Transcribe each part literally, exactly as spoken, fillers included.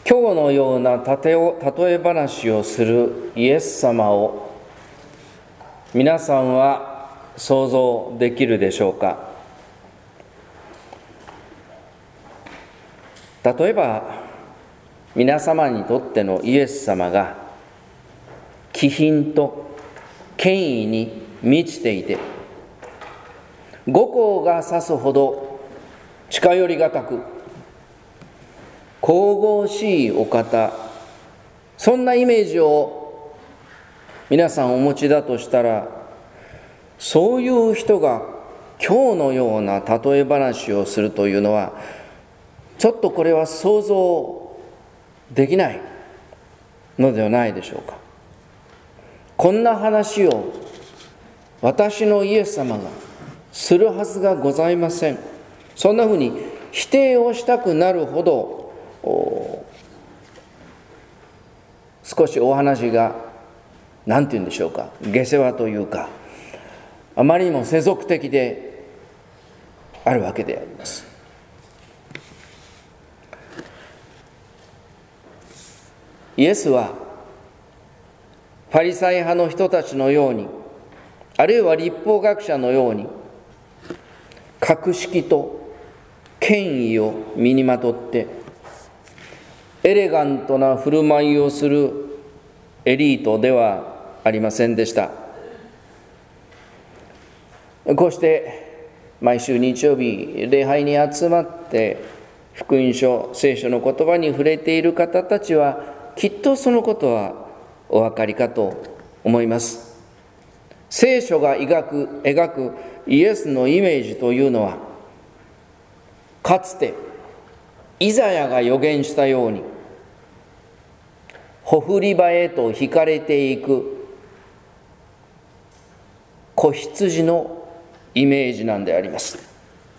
今日のような例え話をするイエス様を皆さんは想像できるでしょうか。例えば皆様にとってのイエス様が気品と権威に満ちていて、五光が差すほど近寄りがたく神々しいお方、そんなイメージを皆さんお持ちだとしたら、そういう人が今日のような例え話をするというのはちょっとこれは想像できないのではないでしょうか。こんな話を私のイエス様がするはずがございません。そんなふうに否定をしたくなるほど少しお話が何て言うんでしょうか、下世話というか、あまりにも世俗的であるわけであります。イエスはファリサイ派の人たちのように、あるいは律法学者のように格式と権威を身にまとってエレガントな振る舞いをするエリートではありませんでした。こうして毎週日曜日礼拝に集まって福音書、聖書の言葉に触れている方たちはきっとそのことはお分かりかと思います。聖書が描く、描くイエスのイメージというのは、かつてイザヤが予言したようにほふり場へと引かれていく子羊のイメージなんであります。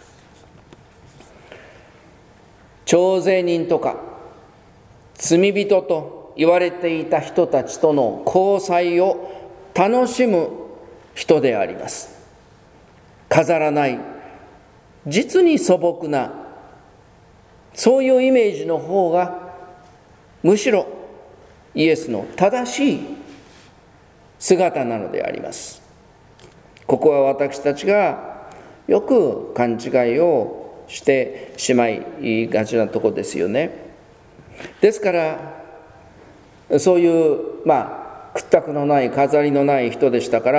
徴税人とか罪人と言われていた人たちとの交際を楽しむ人であります。飾らない、実に素朴な、そういうイメージの方がむしろイエスの正しい姿なのであります。ここは私たちがよく勘違いをしてしまいがちなところですよね。ですからそういうまあ屈託のない、飾りのない人でしたから、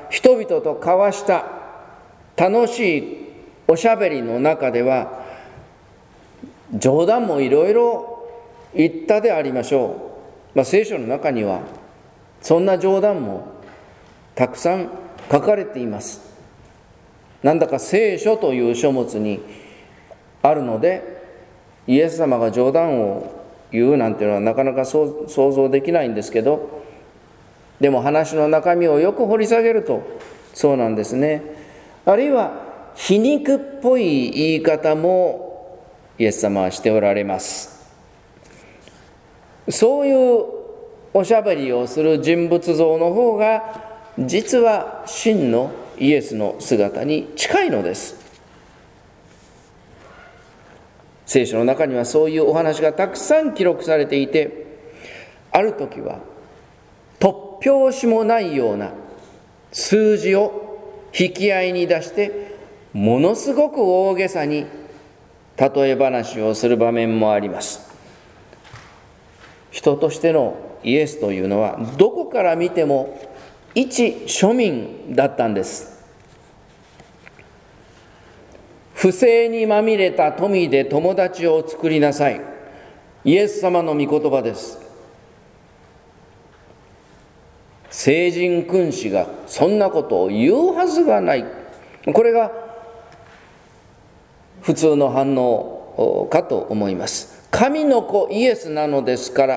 人々と交わした楽しいおしゃべりの中では冗談もいろいろ言ったでありましょう。まあ、聖書の中にはそんな冗談もたくさん書かれています。なんだか聖書という書物にあるので、イエス様が冗談を言うなんていうのはなかなか想像できないんですけど、でも話の中身をよく掘り下げるとそうなんですね。あるいは皮肉っぽい言い方もイエス様はしておられます。そういうおしゃべりをする人物像の方が実は真のイエスの姿に近いのです。聖書の中にはそういうお話がたくさん記録されていて、ある時は突拍子もないような数字を引き合いに出してものすごく大げさに例え話をする場面もあります。人としてのイエスというのはどこから見ても一庶民だったんです。不正にまみれた富で友達を作りなさい。イエス様の御言葉です。聖人君子がそんなことを言うはずがない。これが普通の反応かと思います。神の子イエスなのですから、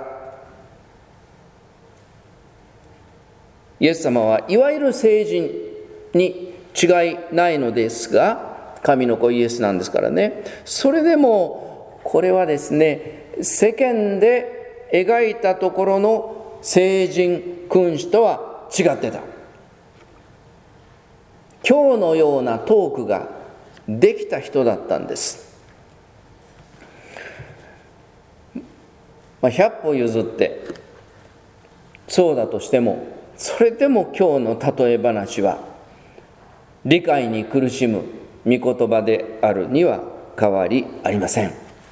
イエス様はいわゆる聖人に違いないのですが、神の子イエスなんですからね。それでもこれはですね、世間で描いたところの聖人君子とは違ってた。今日のようなトークができた人だったんです。 まあ、ひゃっぽ譲ってそうだとしても、それでも今日の例え話は理解に苦しむ御言葉であるには変わりありません。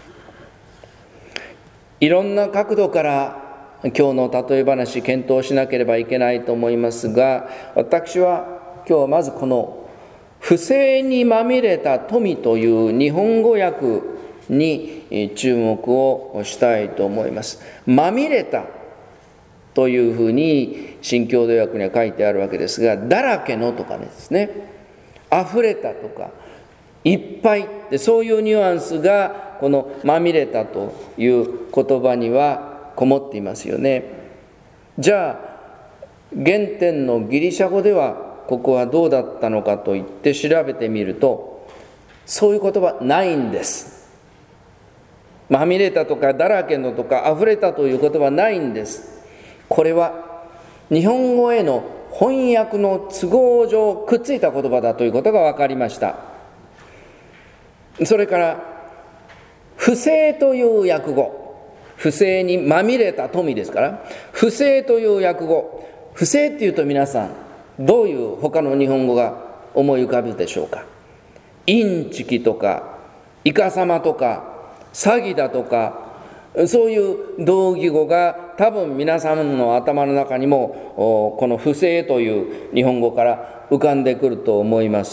いろんな角度から今日の例え話検討しなければいけないと思いますが、私は今日はまずこの不正にまみれた富という日本語訳に注目をしたいと思います。まみれたというふうに新共同訳には書いてあるわけですが、だらけのとかですね、あふれたとかいっぱいで、そういうニュアンスがこのまみれたという言葉にはこもっていますよね。じゃあ原点のギリシャ語ではここはどうだったのかといって調べてみると、そういう言葉ないんです。まみれたとかだらけのとかあふれたという言葉はないんです。これは日本語への翻訳の都合上くっついた言葉だということが分かりました。それから不正という訳語、不正にまみれた富ですから、不正という訳語、不正っていうと皆さんどういう他の日本語が思い浮かぶでしょうか。インチキとかイカサマとか詐欺だとか、そういう同義語が多分皆さんの頭の中にもこの不正という日本語から浮かんでくると思います。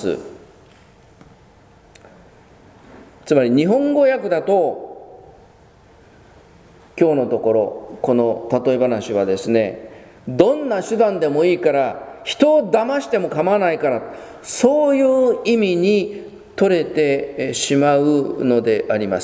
つまり日本語訳だと今日のところこの例え話はですね、どんな手段でもいいから人を騙しても構わないから、そういう意味に取れてしまうのであります。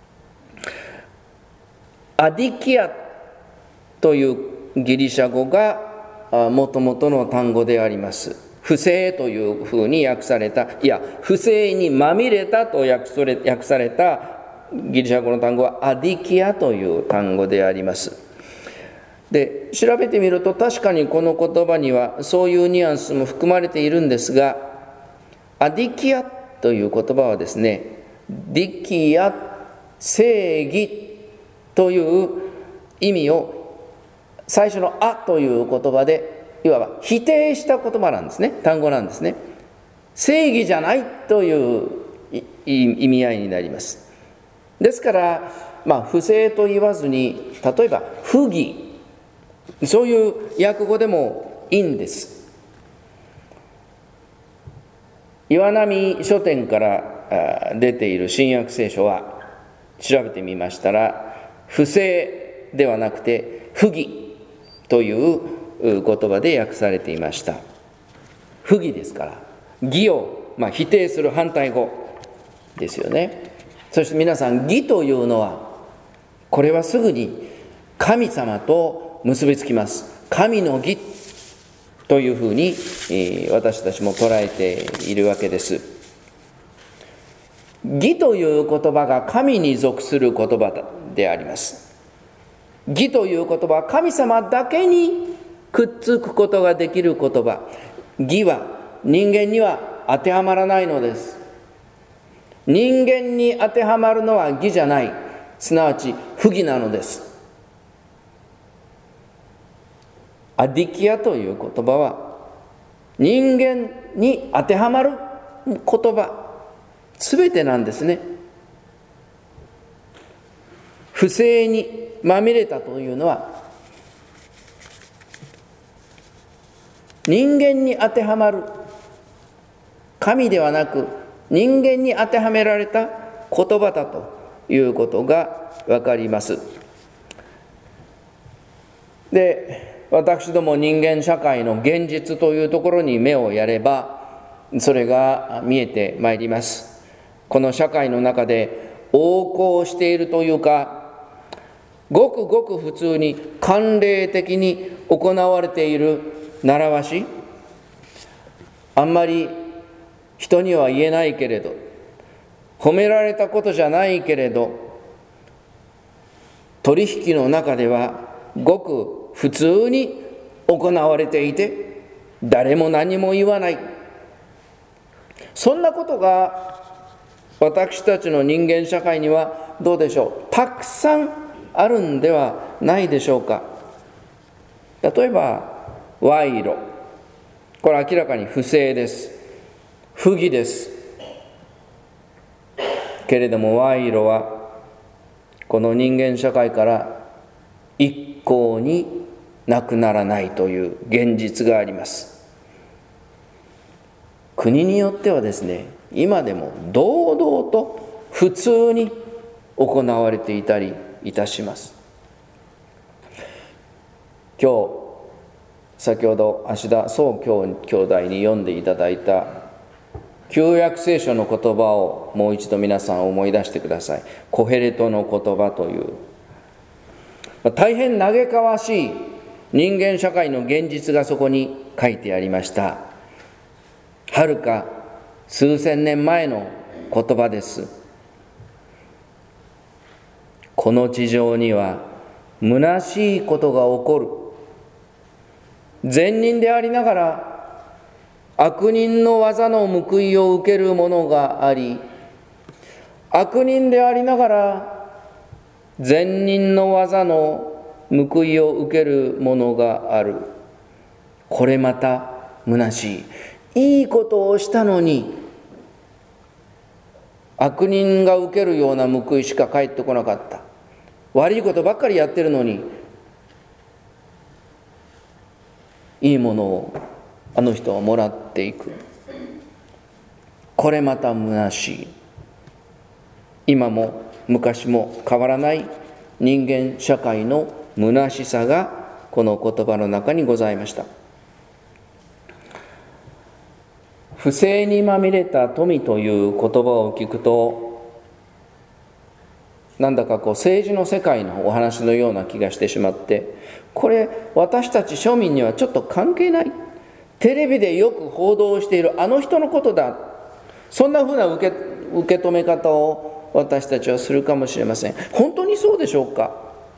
アディキアというギリシャ語がもともとの単語であります。不正というふうに訳された、いや不正にまみれたと訳されたギリシャ語の単語はアディキアという単語であります。で、調べてみると確かにこの言葉にはそういうニュアンスも含まれているんですが、アディキアという言葉はですね、ディキア、正義という意味を最初のあという言葉でいわば否定した言葉なんですね、単語なんですね。正義じゃないという意味合いになります。ですから、まあ、不正と言わずに例えば不義、そういう訳語でもいいんです。岩波書店から出ている新約聖書は調べてみましたら、不正ではなくて不義という言葉で訳されていました。不義ですから義を、まあ、否定する反対語ですよね。そして皆さん、義というのはこれはすぐに神様と結びつきます。神の義というふうに私たちも捉えているわけです。義という言葉が神に属する言葉であります。義という言葉は神様だけにくっつくことができる言葉。義は人間には当てはまらないのです。人間に当てはまるのは義じゃない、すなわち不義なのです。アディキアという言葉は人間に当てはまる言葉すべてなんですね。不正にまみれたというのは人間に当てはまる、神ではなく人間に当てはめられた言葉だということがわかります。で、私ども人間社会の現実というところに目をやればそれが見えてまいります。この社会の中で横行しているというか、ごくごく普通に慣例的に行われている習わし、あんまり人には言えないけれど、褒められたことじゃないけれど、取引の中ではごく普通に行われていて、誰も何も言わない。そんなことが私たちの人間社会にはどうでしょう、たくさんあるんではないでしょうか。例えば賄賂、これ明らかに不正です。不義です。けれども賄賂はこの人間社会から一向になくならないという現実があります。国によってはですね、今でも堂々と普通に行われていたりいたします。今日先ほど芦田宗兄弟に読んでいただいた旧約聖書の言葉をもう一度皆さん思い出してください。コヘレトの言葉という、大変嘆かわしい人間社会の現実がそこに書いてありました。はるか数千年前の言葉です。この地上には虚しいことが起こる。善人でありながら悪人の技の報いを受けるものがあり、悪人でありながら善人の技の報いを受けるものがある。これまた虚しい。いいことをしたのに悪人が受けるような報いしか返ってこなかった。悪いことばっかりやってるのにいいものをあの人はもらっていく。これまた虚しい。今も昔も変わらない人間社会の虚しさがこの言葉の中にございました。不正にまみれた富という言葉を聞くと、なんだかこう政治の世界のお話のような気がしてしまって、これ私たち庶民にはちょっと関係ない、テレビでよく報道しているあの人のことだ、そんなふうな受け、受け止め方を私たちはするかもしれません。本当にそうでしょうか。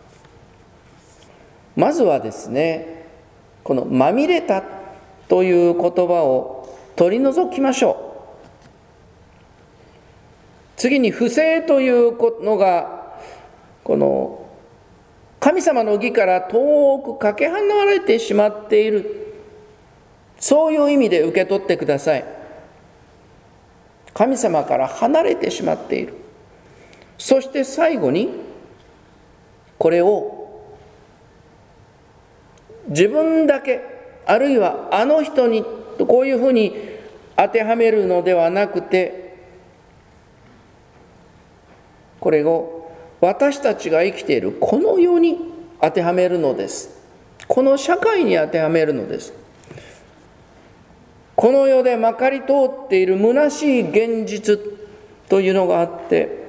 まずはですね、このまみれたという言葉を取り除きましょう。次に不正というのがこの神様の義から遠くかけ離れてしまっている、そういう意味で受け取ってください。神様から離れてしまっている。そして最後にこれを自分だけ、あるいはあの人にとこういうふうに当てはめるのではなくて、これを私たちが生きているこの世に当てはめるのです。この社会に当てはめるのです。この世でまかり通っている虚しい現実というのがあって、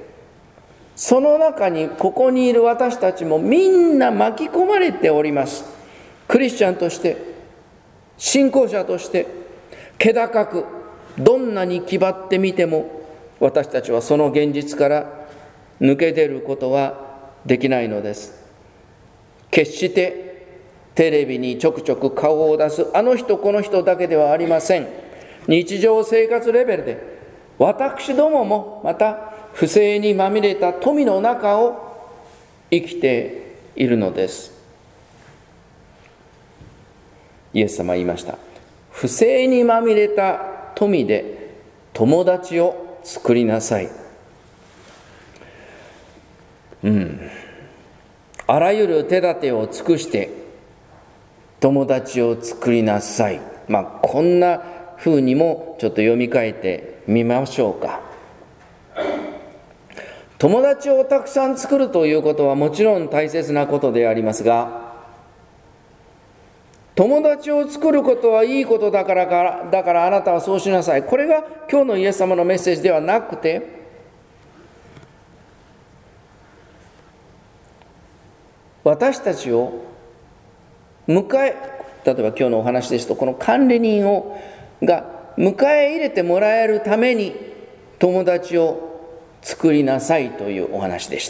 その中にここにいる私たちもみんな巻き込まれております。クリスチャンとして、信仰者として、気高くどんなに気張ってみても私たちはその現実から抜け出ることはできないのです。決してテレビにちょくちょく顔を出すあの人この人だけではありません。日常生活レベルで私どももまた不正にまみれた富の中を生きているのです。イエス様は言いました。不正にまみれた富で友達を作りなさい。うん、あらゆる手立てを尽くして友達を作りなさい。まあこんな風にもちょっと読み替えてみましょうか。友達をたくさん作るということはもちろん大切なことでありますが、友達を作ることはいいことだからか、だからあなたはそうしなさい。これが今日のイエス様のメッセージではなくて、私たちを迎え、例えば今日のお話ですと、この管理人をが迎え入れてもらえるために友達を作りなさいというお話でした。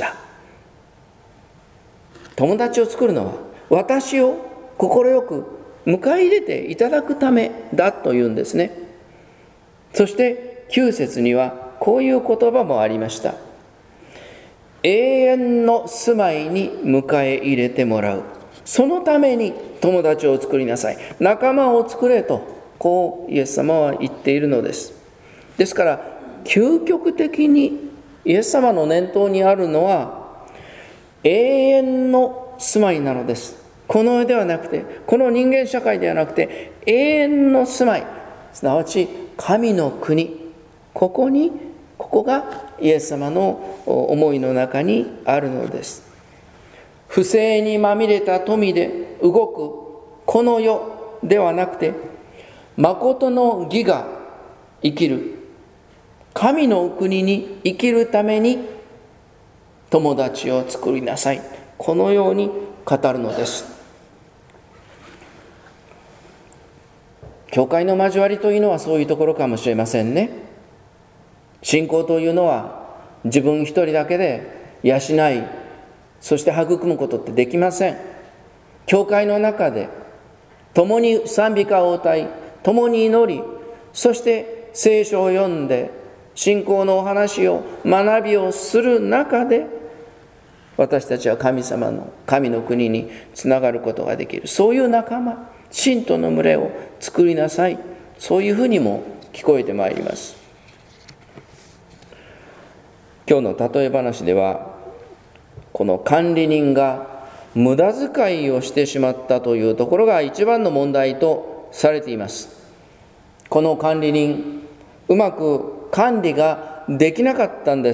友達を作るのは私を快く迎え入れていただくためだというんですね。そしてきゅう節にはこういう言葉もありました。 永遠の住まいに迎え入れてもらう。そのために友達を作りなさい。仲間を作れと、こうイエス様は言っているのです。ですから、究極的にイエス様の念頭にあるのは、永遠の住まいなのです。この世ではなくて、この人間社会ではなくて、永遠の住まい、すなわち神の国、ここに、ここがイエス様の思いの中にあるのです。不正にまみれた富で動くこの世ではなくて、誠の義が生きる神の国に生きるために友達を作りなさい、このように語るのです。教会の交わりというのはそういうところかもしれませんね。信仰というのは自分一人だけで養い、そして育むことってできません。教会の中で共に賛美歌を歌い、共に祈り、そして聖書を読んで信仰のお話を学びをする中で、私たちは神様の神の国につながることができる。そういう仲間、信徒の群れを作りなさい、そういうふうにも聞こえてまいります。今日の例え話では、この管理人が無駄遣いをしてしまったというところが一番の問題とされています。この管理人、うまく管理ができなかったんです。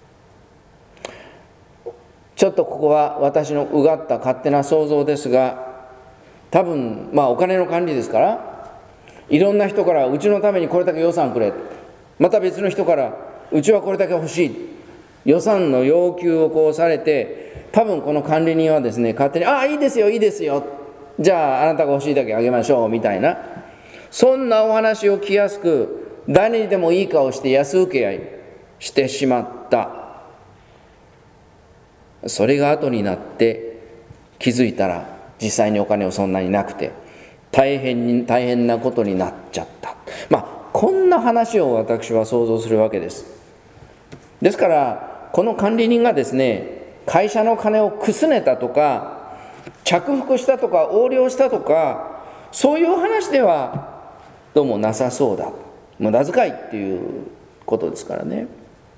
ちょっとここは私のうがった勝手な想像ですが、多分まあお金の管理ですから、いろんな人からうちのためにこれだけ予算くれ、また別の人からうちはこれだけ欲しい、予算の要求をこうされて、多分この管理人はですね、勝手にああいいですよいいですよ、じゃああなたが欲しいだけあげましょうみたいな、そんなお話を聞きやすく、誰にでもいい顔して安請け合いしてしまった。それが後になって気づいたら、実際にお金をそんなになくて大変に大変なことになっちゃった。まあこんな話を私は想像するわけです。ですからこの管理人がですね、会社の金をくすねたとか着服したとか横領したとか、そういう話ではどうもなさそうだ。無駄遣いっていうことですからね。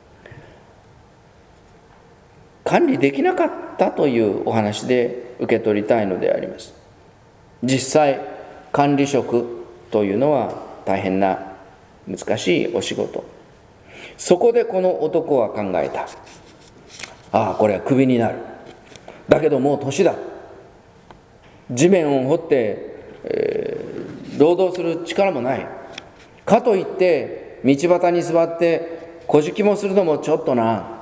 管理できなかったというお話で受け取りたいのであります。実際管理職というのは大変な難しいお仕事。そこでこの男は考えた。ああ、これはクビになる。だけどもう年だ。地面を掘って、えー、労働する力もない。かといって道端に座って小じきもするのもちょっとな。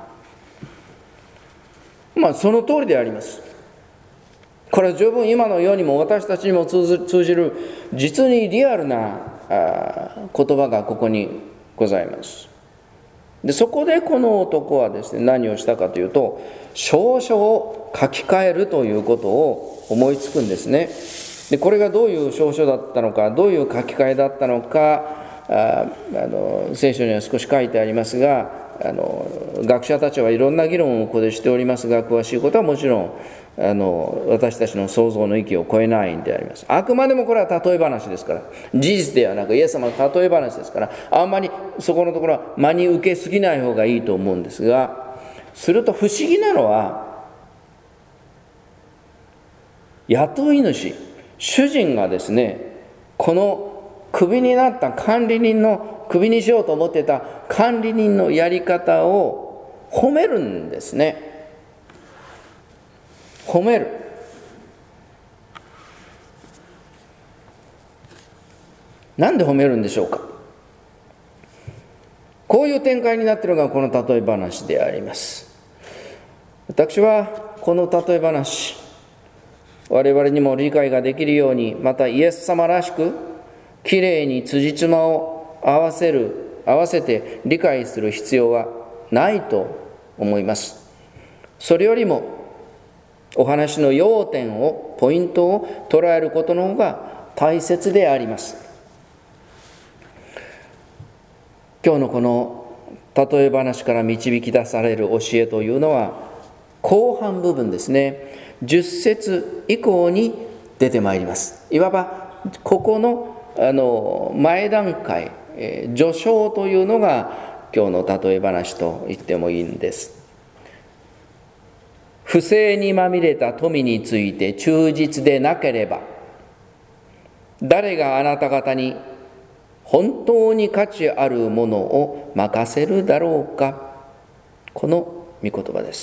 まあその通りであります。これは十分今の世にも私たちにも通ず、通じる実にリアルなあ言葉がここにございます。でそこでこの男はですね、何をしたかというと、証書を書き換えるということを思いつくんですね。でこれがどういう証書だったのか、どういう書き換えだったのか、ああの聖書には少し書いてありますが、あの学者たちはいろんな議論をここでしておりますが、詳しいことはもちろんあの私たちの想像の域を超えないんであります。あくまでもこれは例え話ですから、事実ではなくイエス様の例え話ですから、あんまりそこのところは真に受けすぎない方がいいと思うんですが、すると不思議なのは、雇い主、主人がですね、このクビになった管理人の、クビにしようと思ってた管理人のやり方を褒めるんですね。褒める。なんで褒めるんでしょうか。こういう展開になっているのがこの例え話であります。私はこの例え話、我々にも理解ができるように、またイエス様らしくきれいに辻褄を合わせる合わせて理解する必要はないと思います。それよりもお話の要点を、ポイントを捉えることの方が大切であります。今日のこの例え話から導き出される教えというのは後半部分ですね、じゅっ節以降に出てまいります。いわばここのあの前段階、えー、序章というのが今日の例え話と言ってもいいんです。不正にまみれた富について忠実でなければ、誰があなた方に本当に価値あるものを任せるだろうか。この御言葉です。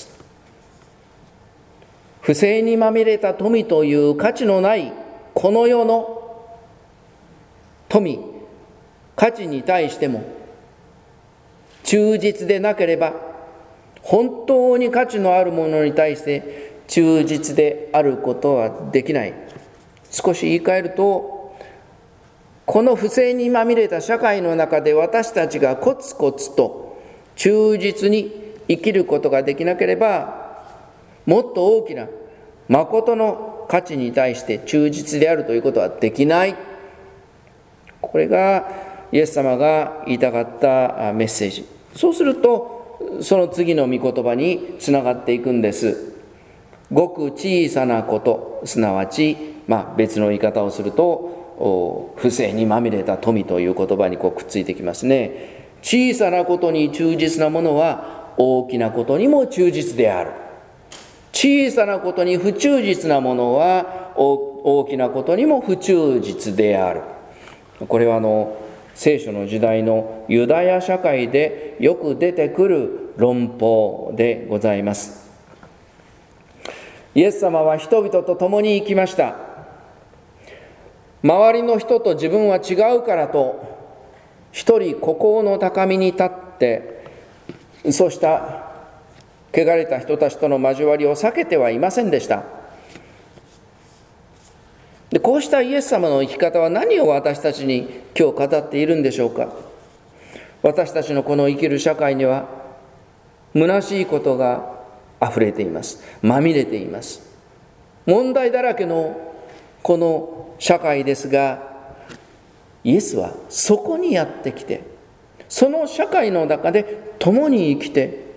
不正にまみれた富という価値のないこの世の富、価値に対しても忠実でなければ、本当に価値のあるものに対して忠実であることはできない。少し言い換えると、この不正にまみれた社会の中で私たちがコツコツと忠実に生きることができなければ、もっと大きな誠の価値に対して忠実であるということはできない。これがイエス様が言いたかったメッセージ。そうするとその次の御言葉につながっていくんです。ごく小さなこと、すなわち、まあ、別の言い方をすると不正にまみれた富という言葉にこうくっついてきますね。小さなことに忠実なものは大きなことにも忠実である。小さなことに不忠実なものは大きなことにも不忠実である。これはあの聖書の時代のユダヤ社会でよく出てくる論法でございます。イエス様は人々と共に生きました。周りの人と自分は違うからと一人孤高の高みに立って、そうした汚れた人たちとの交わりを避けてはいませんでした。で、こうしたイエス様の生き方は何を私たちに今日語っているんでしょうか。私たちのこの生きる社会には虚しいことがあふれています。まみれています。問題だらけのこの社会ですが、イエスはそこにやってきて、その社会の中で共に生きて、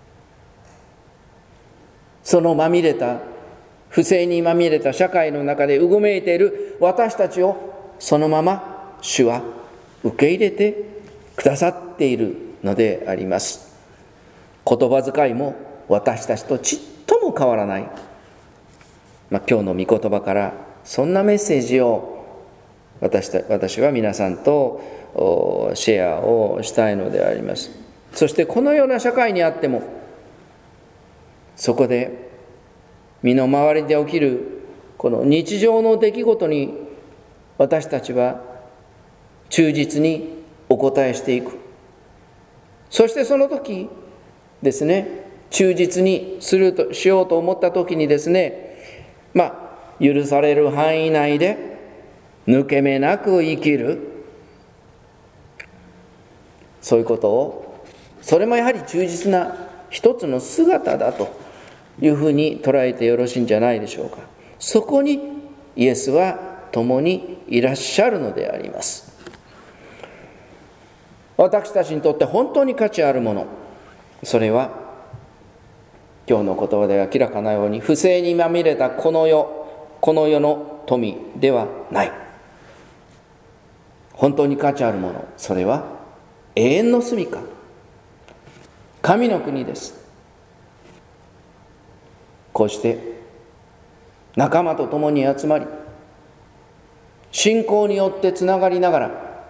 そのまみれた不正にまみれた社会の中でうごめいている私たちをそのまま主は受け入れてくださっているのであります。言葉遣いも私たちとちっとも変わらない、まあ、今日の御言葉からそんなメッセージを私た私は皆さんとシェアをしたいのであります。そしてこのような社会にあっても、そこで身の回りで起きるこの日常の出来事に私たちは忠実にお答えしていく。そしてその時ですね、忠実にするとしようと思った時にですね、まあ許される範囲内で抜け目なく生きる、そういうことを、それもやはり忠実な一つの姿だというふうに捉えてよろしいんじゃないでしょうか。そこにイエスは共にいらっしゃるのであります。私たちにとって本当に価値あるもの、それは今日の言葉で明らかなように、不正にまみれたこの世、この世の富ではない。本当に価値あるもの、それは永遠の住処、神の国です。こうして仲間と共に集まり、信仰によってつながりながら、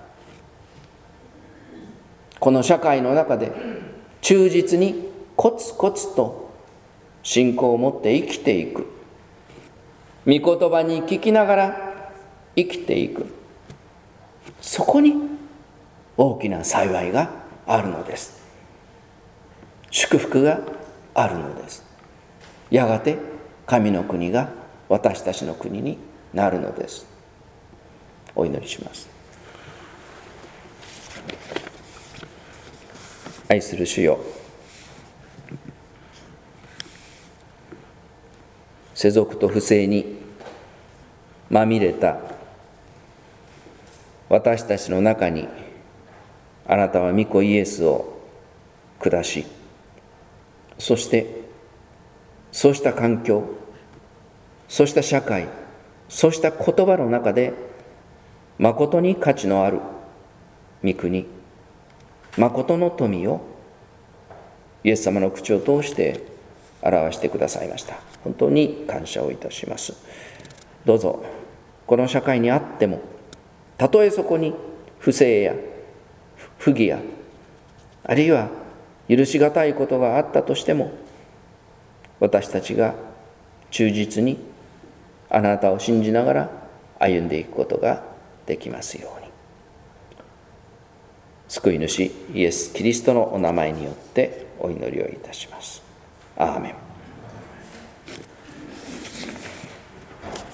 この社会の中で忠実にコツコツと信仰を持って生きていく、御言葉に聞きながら生きていく、そこに大きな幸いがあるのです。祝福があるのです。やがて神の国が私たちの国になるのです。お祈りします。愛する主よ、世俗と不正にまみれた私たちの中に、あなたは御子イエスを暮らし、そしてそうした環境、そうした社会、そうした言葉の中で誠に価値のある御国、誠の富をイエス様の口を通して表してくださいました。本当に感謝をいたします。どうぞこの社会にあっても、たとえそこに不正や不義やあるいは許しがたいことがあったとしても、私たちが忠実にあなたを信じながら歩んでいくことができますように。救い主イエス・キリストのお名前によってお祈りをいたします。アーメン。